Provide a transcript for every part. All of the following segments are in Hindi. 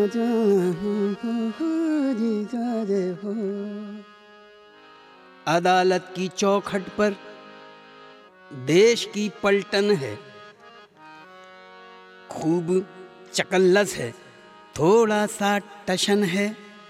अदालत की चौखट पर देश की पलटन है, खूब चकल्लस है, थोड़ा सा टशन है।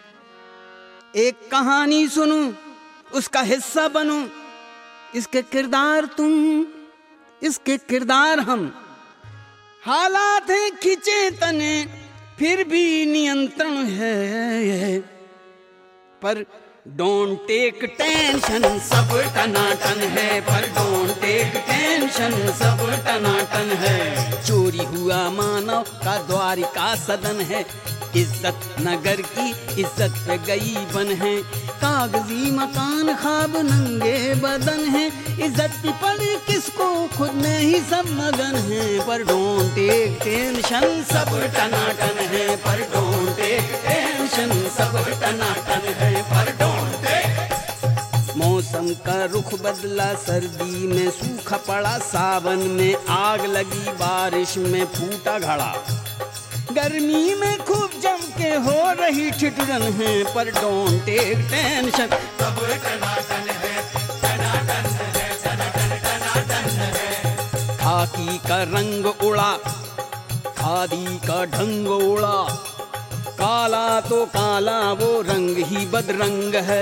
एक कहानी सुनूं, उसका हिस्सा बनूं, इसके किरदार तुम, इसके किरदार हम। हालात हैं खिंचे तने, फिर भी नियंत्रण है, पर डोंट टेक टेंशन, सब टनाटन है। पर डोंट टेक टेंशन, सब टनाटन है। चोरी हुआ मानव का द्वारिका सदन है, इज्जत नगर की इज्जत पे गई बन है। कागजी मकान ख्वाब नंगे बदन है, इज्जत की पड़ी किसको खुद में ही सब मगन है। पर डोंट टेक टेंशन, सब टनाटन है। पर डोंट टेक टेंशन, सब टनाटन है। पर डोंट टेक। मौसम का रुख बदला, सर्दी में सूखा पड़ा, सावन में आग लगी, बारिश में फूटा घड़ा, गर्मी में खूब जम के हो रही ठिठुरन है। पर डोंट टेक टेंशन, सब टनाटन है, टनाटन है, टनाटन है। खाकी का रंग उड़ा, खादी का ढंग उड़ा, काला तो काला वो रंग ही बदरंग है।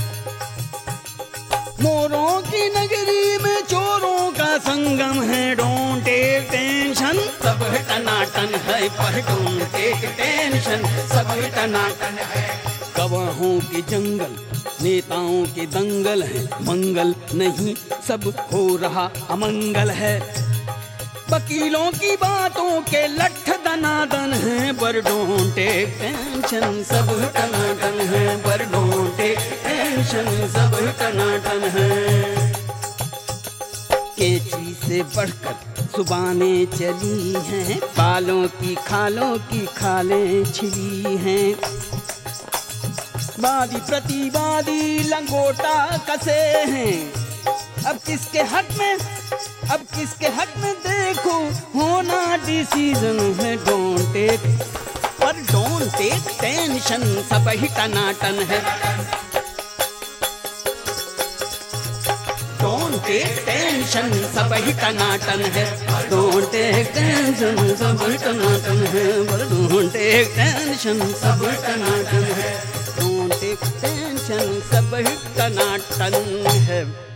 मोरों की नगरी में चोरों का संगम है। डोंट टेक टेंशन, सब टनाटन है। पर डोंट टेक टेंशन, सब टनाटन है। गवाहों के जंगल, नेताओं के दंगल है, मंगल नहीं सब हो रहा अमंगल है। वकीलों की बातों के लठ दनादन है। पर डोंट टेक टेंशन, सब टनाटन है। पर डोंट टेक टेंशन, सब टनाटन है। कैंची से बढ़कर जुबानें चली हैं, बालों की खालें छिली हैं। वादी प्रतिवादी लंगोटा कसे हैं, अब किसके हक में देखो होना डिसीजन है। डोंट टेक, पर डोंट टेक टेंशन, सब ही टनाटन है। डोंट टेक टेंशन, सब ही टनाटन है। डोंट टेक टेंशन, सब ही टनाटन है। पर डोंट टेक टेंशन, सब टनाटन है। डोंट टेक टेंशन, सब ही टनाटन है।